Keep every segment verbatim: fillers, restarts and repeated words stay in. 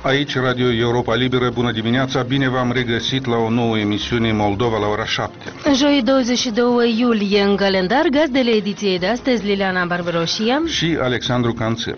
Aici, Radio Europa Liberă, bună dimineața, bine v-am regăsit la o nouă emisiune Moldova la ora șapte. Joi douăzeci și doi iulie în calendar, gazdele ediției de astăzi, Liliana Barbaroșia și Alexandru Canțir.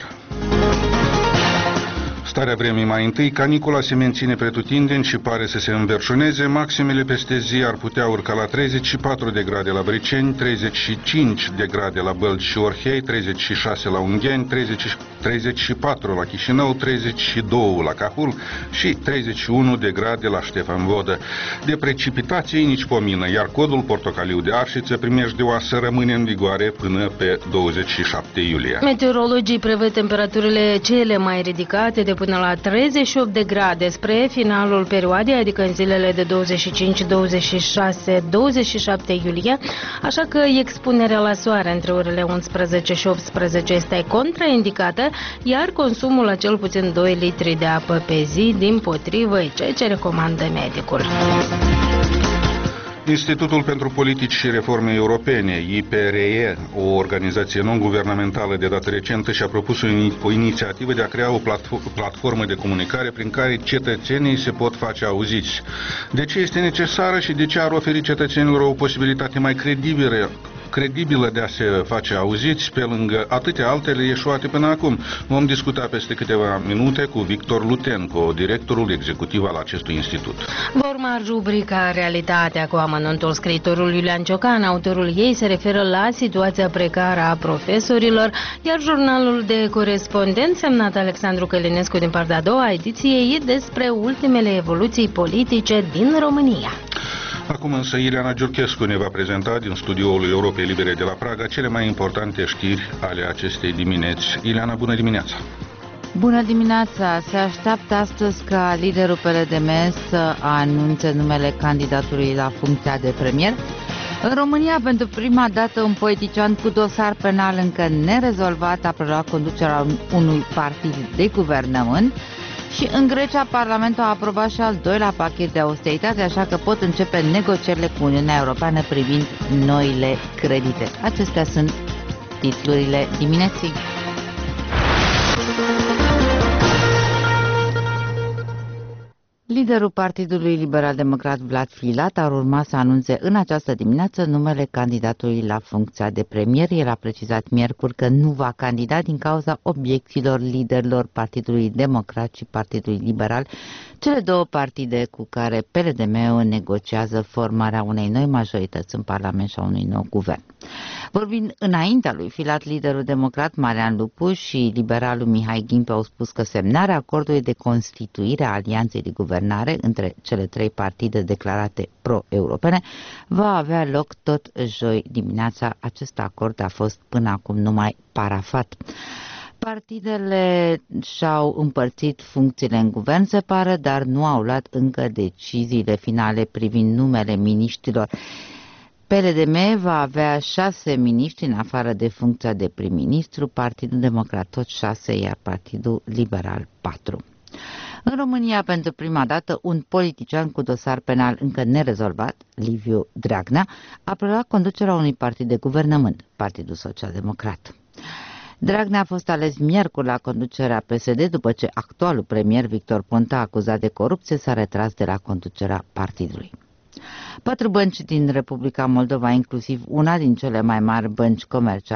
Starea vremii mai întâi, canicula se menține pretutindeni și pare să se înverșuneze, maximele peste zi ar putea urca la treizeci și patru de grade la Briceni, treizeci și cinci de grade la Bălți și Orhei, treizeci și șase la Ungheni, treizeci, treizeci și patru la Chișinău, treizeci și doi la Cahul și treizeci și unu de grade la Ștefan Vodă. De precipitații nici pomină, iar codul portocaliu de Arșiță primejdioasă să rămâne în vigoare până pe douăzeci și șapte iulie. Meteorologii prevăd temperaturile cele mai ridicate de până la treizeci și opt de grade spre finalul perioadei, adică în zilele de douăzeci și cinci, douăzeci și șase, douăzeci și șapte iulie, așa că expunerea la soare între orele unsprezece și optsprezece este contraindicată, iar consumul la cel puțin doi litri de apă pe zi, dimpotrivă, ceea ce recomandă medicul. Institutul pentru Politici și Reforme Europene, I P R E, o organizație non-guvernamentală de dată recentă, și-a propus o inițiativă de a crea o platformă de comunicare prin care cetățenii se pot face auziți. De ce este necesară și de ce ar oferi cetățenilor o posibilitate mai credibilă credibilă de a se face auziți, pe lângă atâtea altele eșuate până acum? Vom discuta peste câteva minute cu Victor Lutenco, directorul executiv al acestui institut. Va urma rubrica Realitatea cu amănuntul scriitorul Iulian Ciocan. Autorul ei se referă la situația precară a profesorilor, iar jurnalul de corespondent semnat Alexandru Călinescu din partea a doua ediție despre ultimele evoluții politice din România. Acum însă Ileana Giurchescu ne va prezenta din studioul Europei Libere de la Praga cele mai importante știri ale acestei dimineți. Ileana, bună dimineața! Bună dimineața! Se așteaptă astăzi ca liderul P L D M să anunțe numele candidatului la funcția de premier. În România, pentru prima dată, un politician cu dosar penal încă nerezolvat a preluat conducerea unui partid de guvernământ. Și în Grecia, Parlamentul a aprobat și al doilea pachet de austeritate, așa că pot începe negocierile cu Uniunea Europeană privind noile credite. Acestea sunt titlurile dimineții. Liderul Partidului Liberal-Democrat Vlad Filat ar urma să anunțe în această dimineață numele candidatului la funcția de premier. El a precizat miercuri că nu va candida din cauza obiecțiilor liderilor Partidului Democrat și Partidului Liberal, cele două partide cu care P L D M-ul negociază formarea unei noi majorități în Parlament și a unui nou guvern. Vorbind înaintea lui Filat, liderul democrat Marian Lupu și liberalul Mihai Ghimpe au spus că semnarea acordului de constituire a alianței de guvernare între cele trei partide declarate pro-europene va avea loc tot joi dimineața. Acest acord a fost până acum numai parafat. Partidele și-au împărțit funcțiile în guvern, se pare, dar nu au luat încă deciziile finale privind numele miniștrilor. P L D M va avea șase miniștri în afară de funcția de prim-ministru, Partidul Democrat tot șase, iar Partidul Liberal patru. În România, pentru prima dată, un politician cu dosar penal încă nerezolvat, Liviu Dragnea, a preluat conducerea unui partid de guvernământ, Partidul Social Democrat. Dragnea a fost ales miercuri la conducerea P S D după ce actualul premier Victor Ponta, acuzat de corupție, s-a retras de la conducerea partidului. Patru bănci din Republica Moldova, inclusiv una din cele mai mari bănci